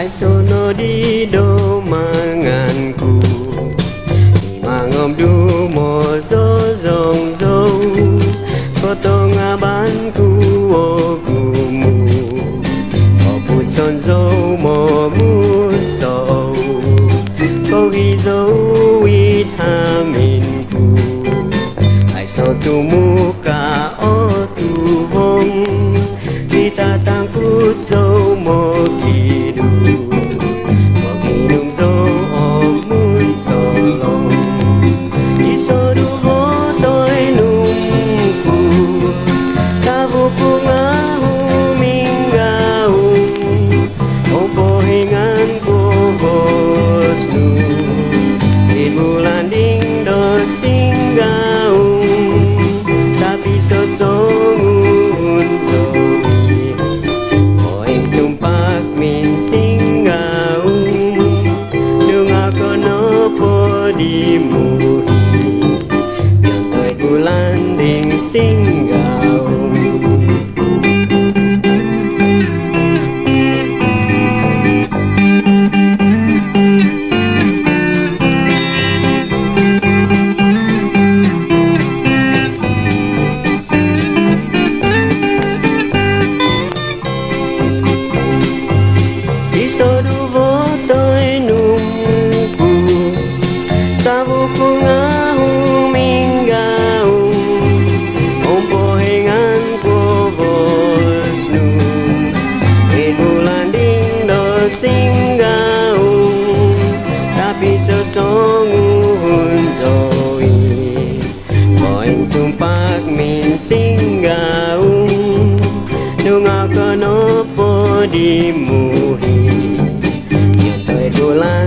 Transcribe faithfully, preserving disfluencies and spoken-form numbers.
ai sono di do manganku di mangom du mo zo zong zo koto ngabanku o gumu o put son zo mo mu so ko gi zo vitaminku ai so tu muka o tu hong kita tangku so mo kidu mo kinum zo o mun so long iso du ho toi numku tabu bunga hu mingau opo hingan ko bosnu di bulan ding do singgau tapi sosong unzo sumpak min singgau dunga kono podimuhi nyontoy bulan ding singgau Sodu botoi numpu tabu pungahu minggau ompo hengan ko bosnu inulan ding do singgau tapi sosongun zoi koin sumpak min singgau nunga kono podimuhi bulan